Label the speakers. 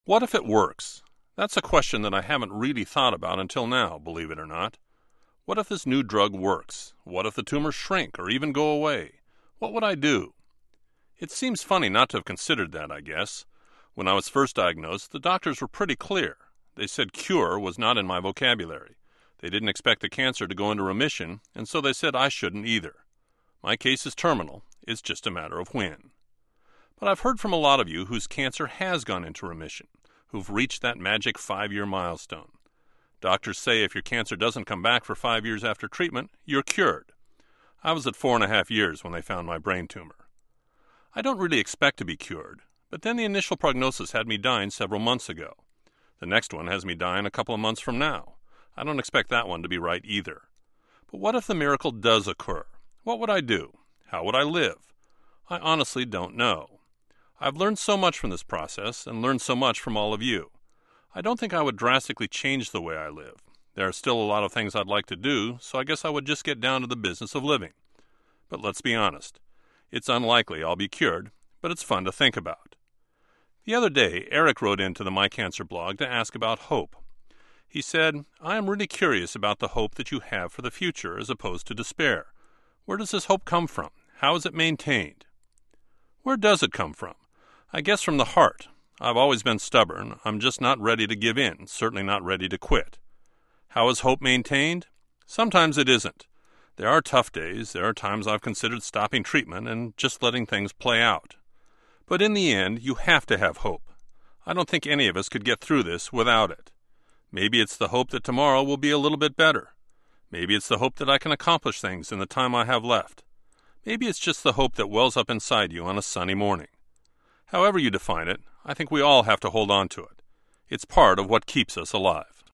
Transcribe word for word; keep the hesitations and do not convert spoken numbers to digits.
Speaker 1: What if it works? That's a question that I haven't really thought about until now, believe it or not. What if this new drug works? What if the tumors shrink or even go away? What would I do? It seems funny not to have considered that, I guess. When I was first diagnosed, the doctors were pretty clear. They said cure was not in my vocabulary. They didn't expect the cancer to go into remission, and so they said I shouldn't either. My case is terminal. It's just a matter of when. But I've heard from a lot of you whose cancer has gone into remission, who've reached that magic five-year milestone. Doctors say if your cancer doesn't come back for five years after treatment, you're cured. I was at four and a half years when they found my brain tumor. I don't really expect to be cured, but then the initial prognosis had me dying several months ago. The next one has me dying a couple of months from now. I don't expect that one to be right either. But what if the miracle does occur? What would I do? How would I live? I honestly don't know. I've learned so much from this process and learned so much from all of you. I don't think I would drastically change the way I live. There are still a lot of things I'd like to do, so I guess I would just get down to the business of living. But let's be honest. It's unlikely I'll be cured, but it's fun to think about. The other day, Eric wrote into the My Cancer blog to ask about hope. He said, I am really curious about the hope that you have for the future as opposed to despair. Where does this hope come from? How is it maintained? Where does it come from? I guess from the heart. I've always been stubborn. I'm just not ready to give in, certainly not ready to quit. How is hope maintained? Sometimes it isn't. There are tough days. There are times I've considered stopping treatment and just letting things play out. But in the end, you have to have hope. I don't think any of us could get through this without it. Maybe it's the hope that tomorrow will be a little bit better. Maybe it's the hope that I can accomplish things in the time I have left. Maybe it's just the hope that wells up inside you on a sunny morning. However you define it, I think we all have to hold on to it. It's part of what keeps us alive.